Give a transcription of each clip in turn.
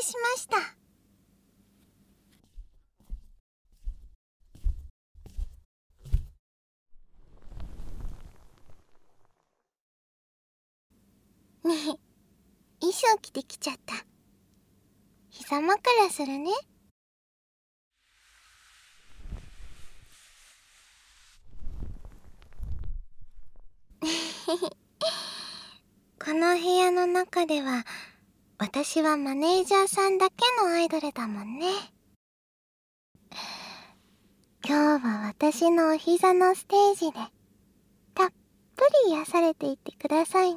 しました。ねえ、衣装着てきちゃった。膝枕するね。この部屋の中では、私はマネージャーさんだけのアイドルだもんね。今日は私のお膝のステージで、たっぷり癒されていってくださいね。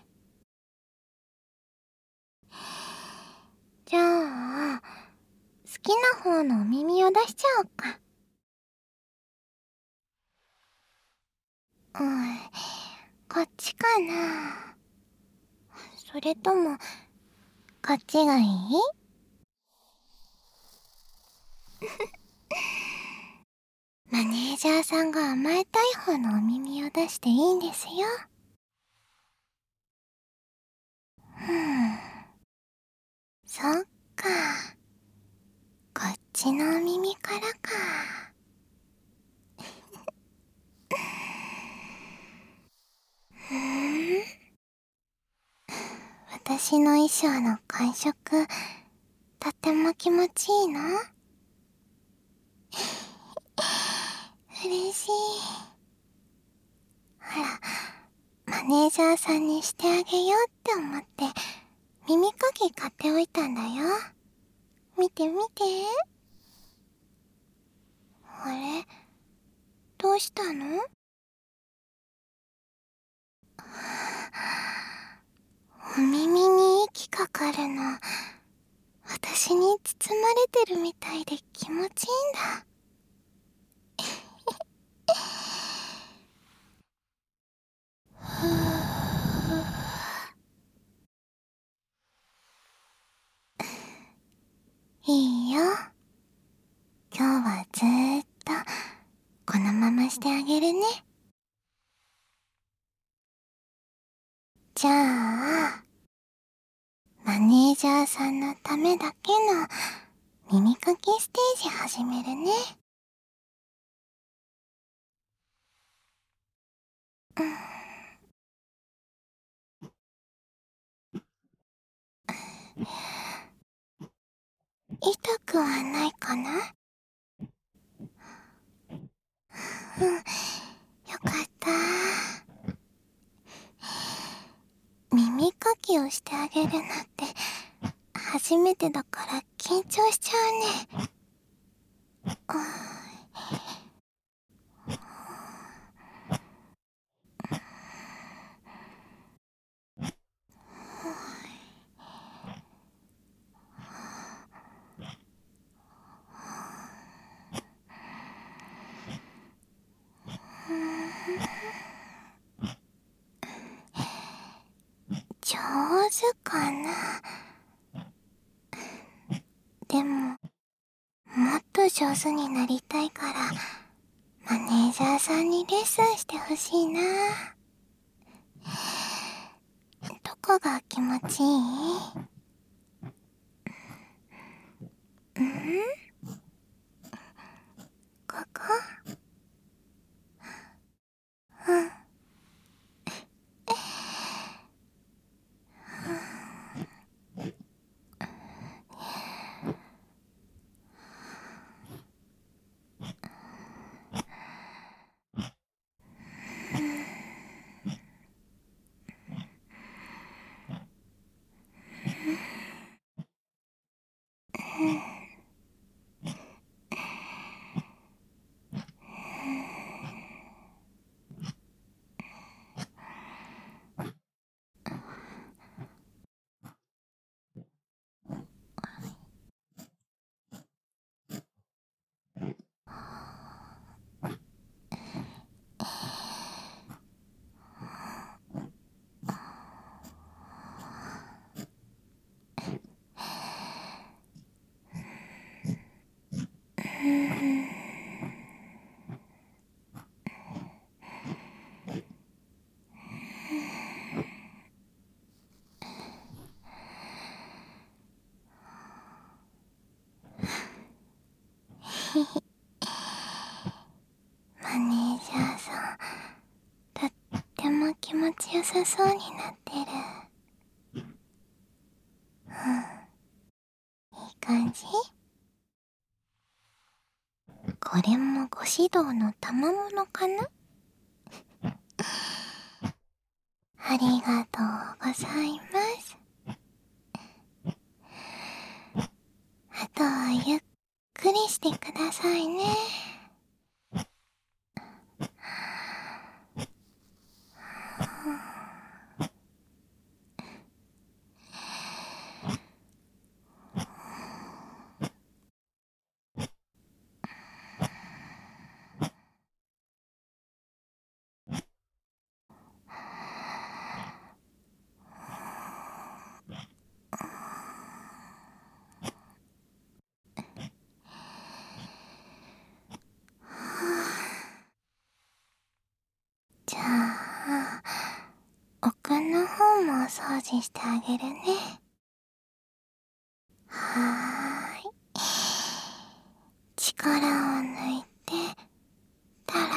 じゃあ、好きな方のお耳を出しちゃおうか。こっちかな。それとも、こっちがいい？マネージャーさんが甘えたい方のお耳を出していいんですよ。そっか。こっちのお耳からか。私の衣装の感触、とっても気持ちいいの？嬉しい。ほら、マネージャーさんにしてあげようって思って、耳かき買っておいたんだよ。見て見て。あれ？どうしたの？お耳に息かかるの、私に包まれてるみたいで気持ちいいんだ。いいよ。今日はずーっとこのまましてあげるね。じゃあ、マネージャーさんのためだけの耳かきステージ始めるね。痛くはないかな？よかった。耳かきをしてあげるなんて初めてだから緊張しちゃうね。上手かな？でも、もっと上手になりたいから、マネージャーさんにレッスンしてほしいな。どこが気持ちいい？ここ？ さそうになってる。いい感じ？これもご指導の賜物かな？ありがとうございます。あとはゆっくりしてくださいね。じゃあ、奥の方もお掃除してあげるね。はーい。力を抜いて、たら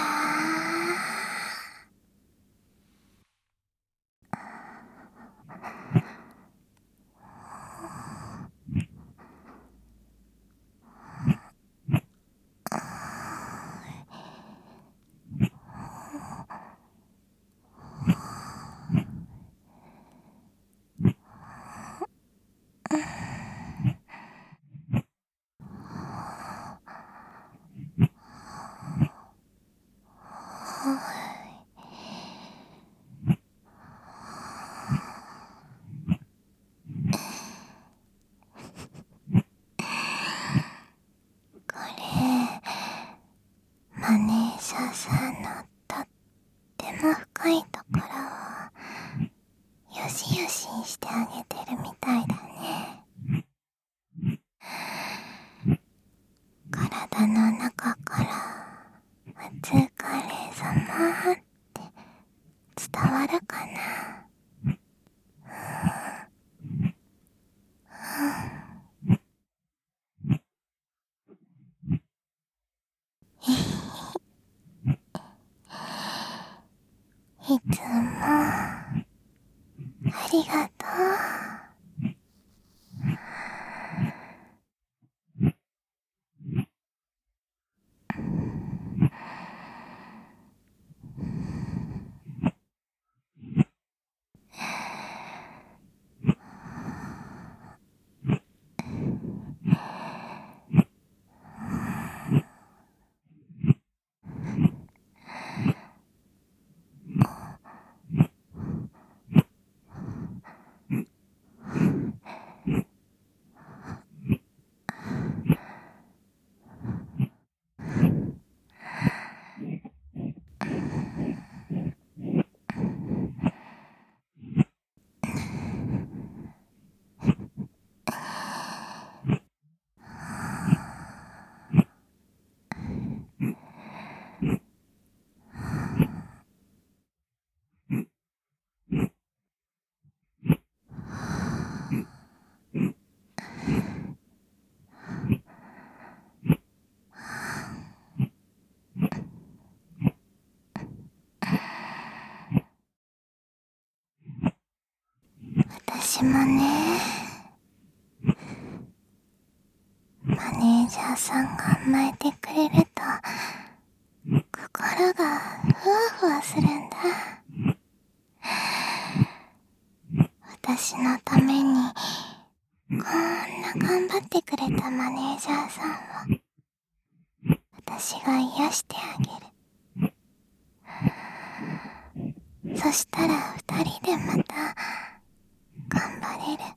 これ、マネージャーさんのとっても深いところをよしよししてあげてるみたいだね。体の中からお疲れ様って伝わるかな？いつもありがとう。私もね、マネージャーさんが甘えてくれると心がふわふわするんだ。私のためにこんな頑張ってくれたマネージャーさんを私が癒してあげる。そしたら二人でまた頑張れる。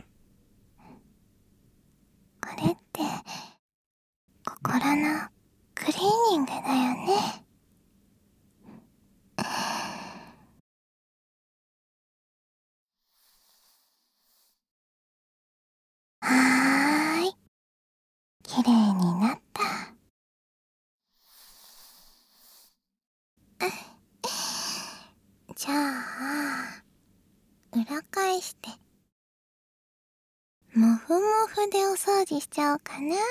これって心のクリーニングだよね。はーい。綺麗になった。じゃあ、裏返して、もふもふでお掃除しちゃおうかな。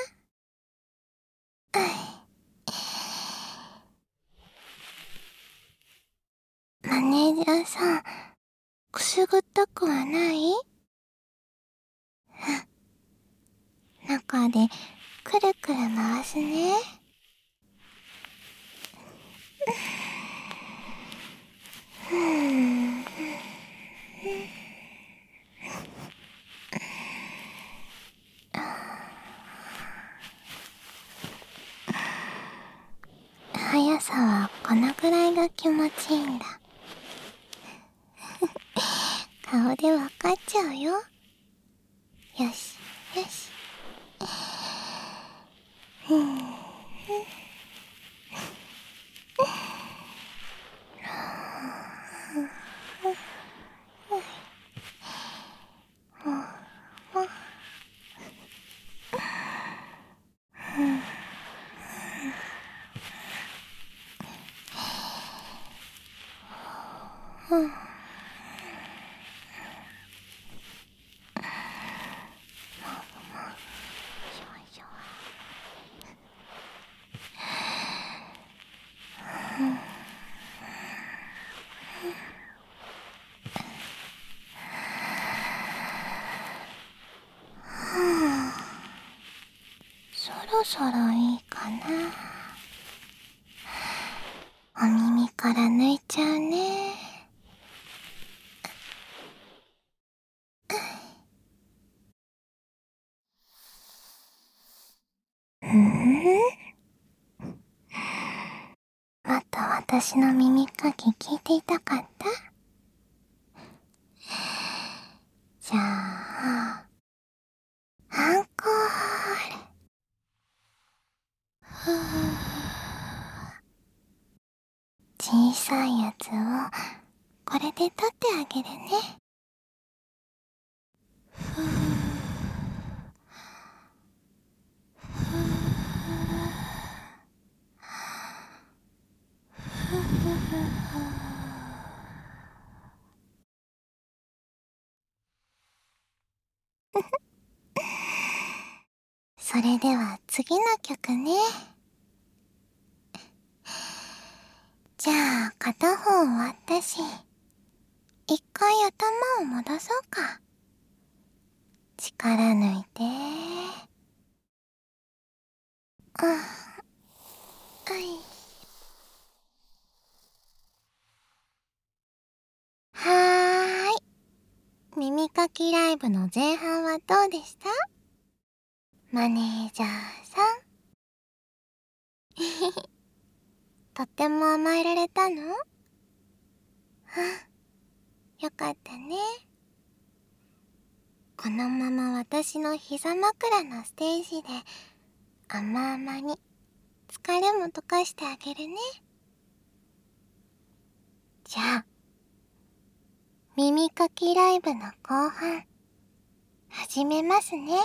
マネージャーさん、 くすぐったくはない？中でくるくる回すね。速さはこのくらいが気持ちいいんだ。顔でわかっちゃうよ。よしよし。そろそろいいかな。お耳から抜いちゃうね。また私の耳かき聞いていたかった？じゃあ、アンコール。小さいやつをこれで取ってあげるね。それでは次の曲ね。じゃあ片方終わったし、一回頭を戻そうか。力抜いて。はい。はーい。耳かきライブの前半はどうでした？マネージャーさん。とっても甘えられたの？よかったね。このまま私の膝枕のステージで甘々に疲れも溶かしてあげるね。じゃあ、耳かきライブの後半、始めますね。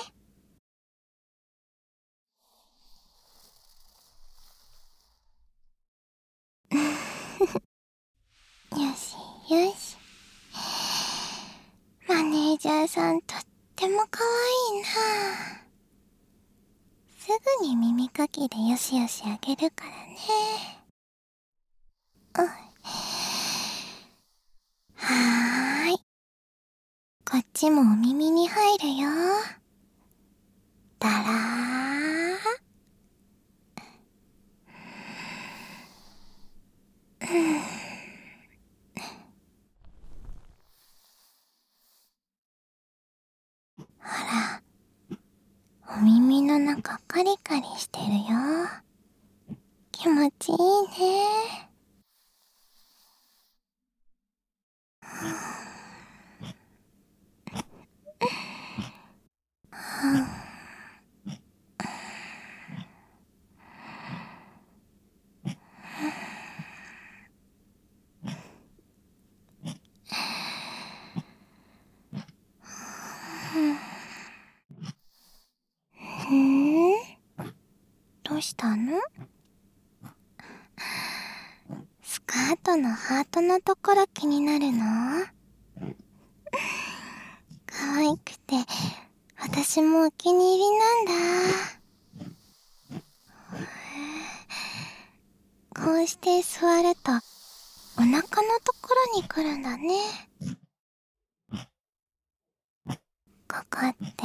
よしよし。マネージャーさんとってもかわいいな。すぐに耳かきでよしよしあげるからね。はーい。こっちもお耳に入るよ。だらー。ほら、お耳の中カリカリしてるよ。気持ちいいね。どうしたの？スカートのハートのところ気になるの？可愛くて私もお気に入りなんだ。こうして座るとお腹のところに来るんだね。 こって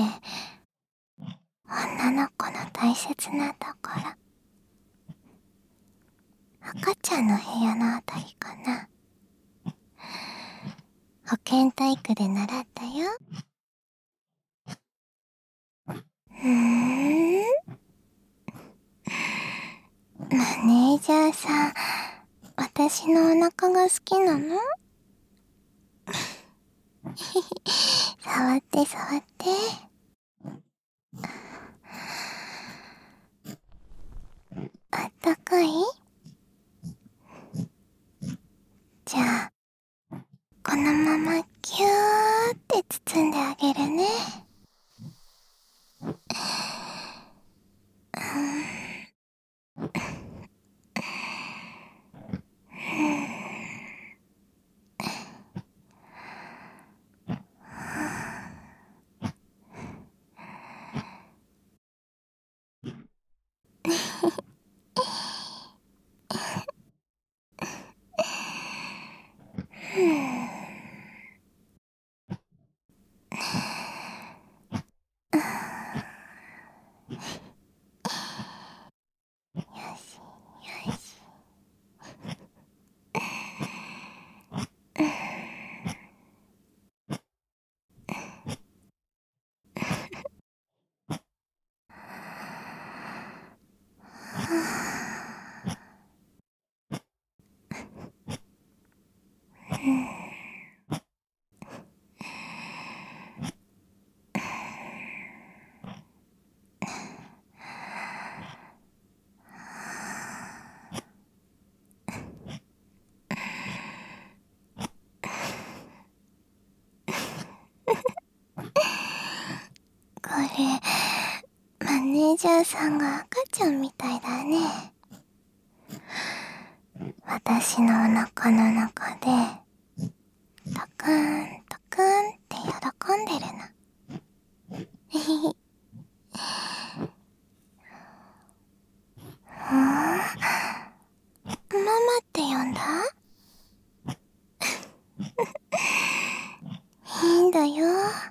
女の子の大切なところ。赤ちゃんの部屋のあたりかな。保健体育で習ったよ。マネージャーさん、私のお腹が好きなの？触って触って。あったかい？じゃあ、このままギューって包んであげるね。よしよし。これ、マネージャーさんが赤ちゃんみたいだね。私のお腹の中で、トクントクンって喜んでるの。ママって呼んだ？いいんだよ。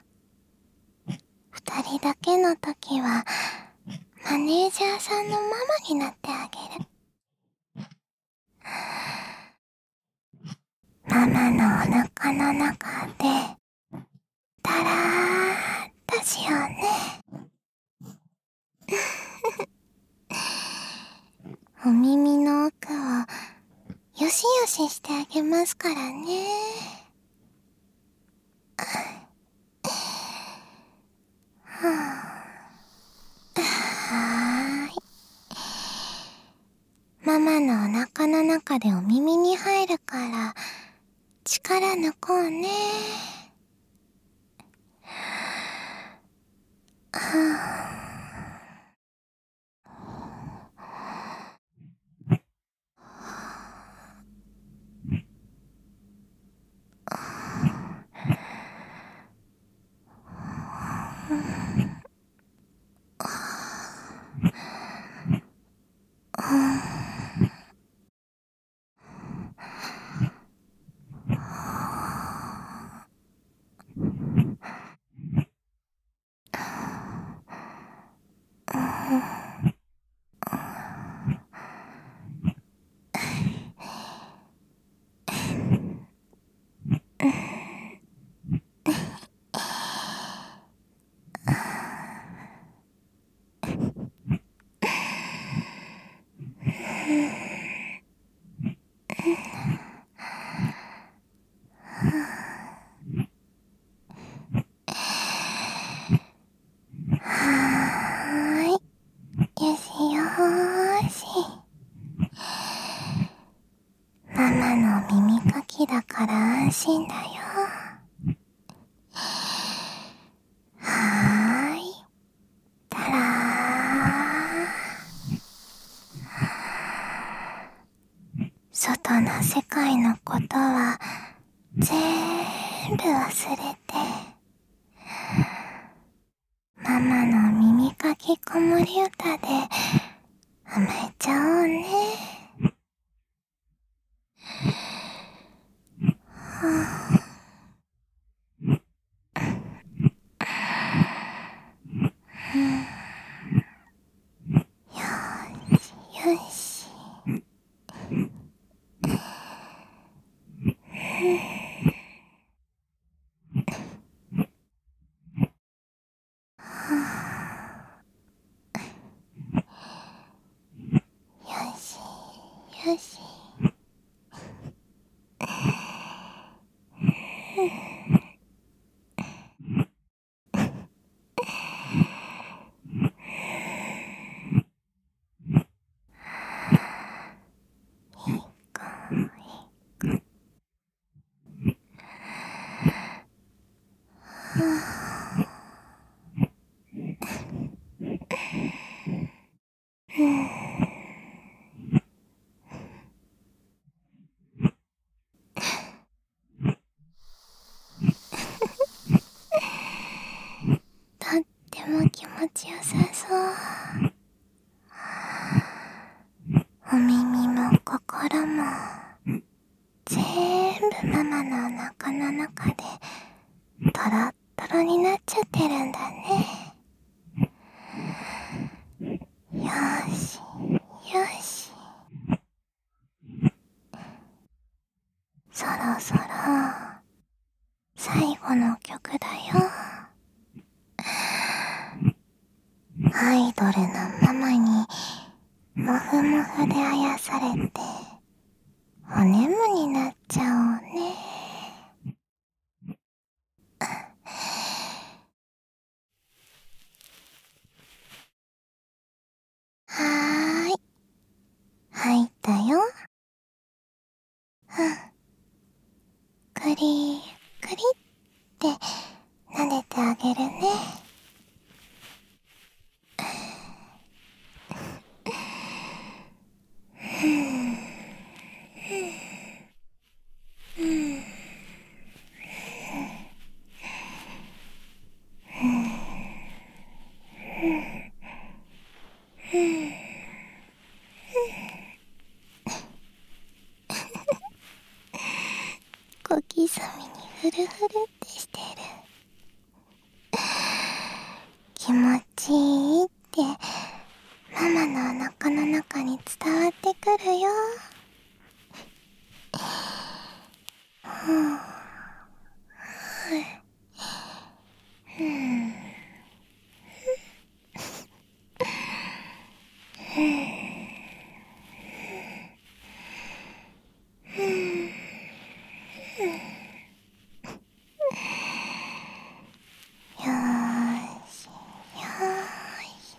二人だけの時は、マネージャーさんのママになってあげる。ママのお腹の中で、たらーっとしようね。お耳の奥を、よしよししてあげますからね。はーい。ママのお腹の中でお耳に入るから、力抜こうね。はーい。よしよーし。ママの耳かきだから安心だよ。はーい。たらー。外の世界のことは全部忘れて、ママの耳かき子守歌で甘えちゃおうね。 ちよさそう。お耳も心も全部ママのお腹の中でトロットロになっちゃってるんだね。よしよし、そろそろ最後の曲だよ。アイドルのママにもふもふであやされてお眠になっちゃおうね。はーい、入ったよ。くりくりって撫でてあげるね。小刻みにフルフルってしてる。気持ちいいってママのお腹の中に伝わってくるよ。よーしよーし。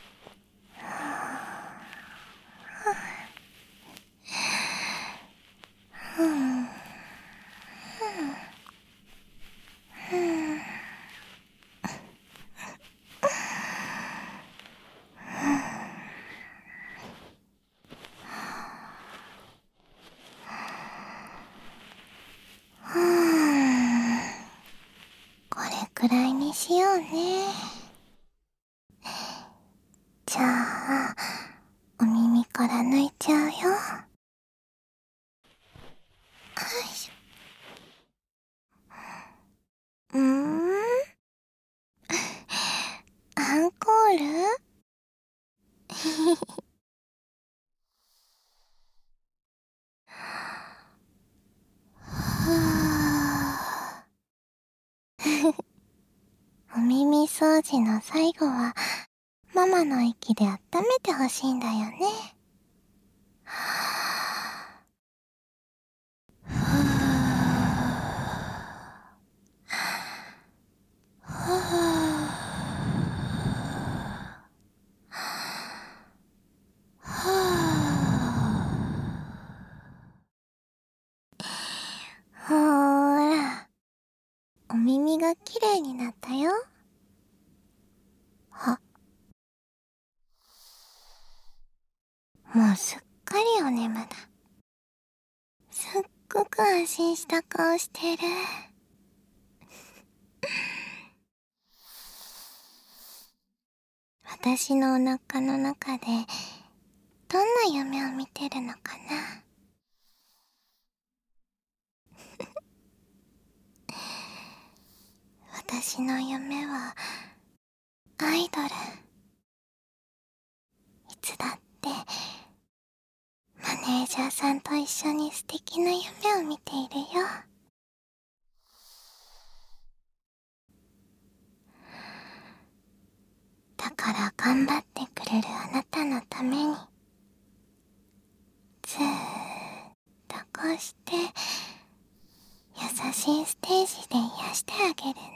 これくらいにしようね。じゃあお耳から抜いちゃうよ。よいしょ。アンコール？はぁお耳掃除の最後はママの息で温めてほしいんだよね。ほーら、お耳がきれいになったよ。もうすっかりお眠だ。すっごく安心した顔してる。私のお腹の中でどんな夢を見てるのかな。私の夢はアイドル。いつだってマネージャーさんと一緒に素敵な夢を見ているよ。だから頑張ってくれるあなたのためにずーっとこうして優しいステージで癒してあげるね。